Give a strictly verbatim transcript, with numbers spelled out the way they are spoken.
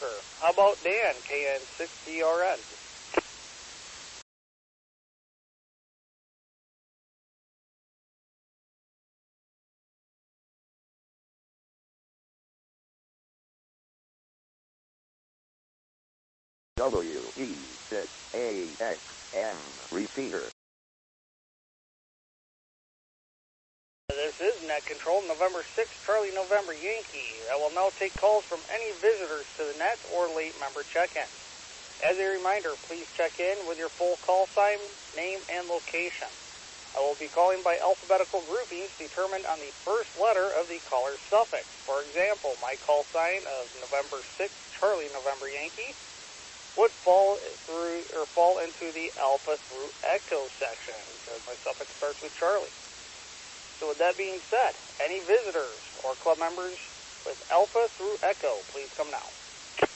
answer. How about Dan, K N six D R N? W E six A X M receiver. This is Net Control, November sixth, Charlie, November, Yankee. I will now take calls from any visitors to the net or late member check-in. As a reminder, please check in with your full call sign, name, and location. I will be calling by alphabetical groupings determined on the first letter of the caller's suffix. For example, my call sign of November sixth, Charlie, November, Yankee would fall through or fall into the Alpha through Echo section because my suffix starts with Charlie. So with that being said, any visitors or club members with Alpha through Echo, please come now.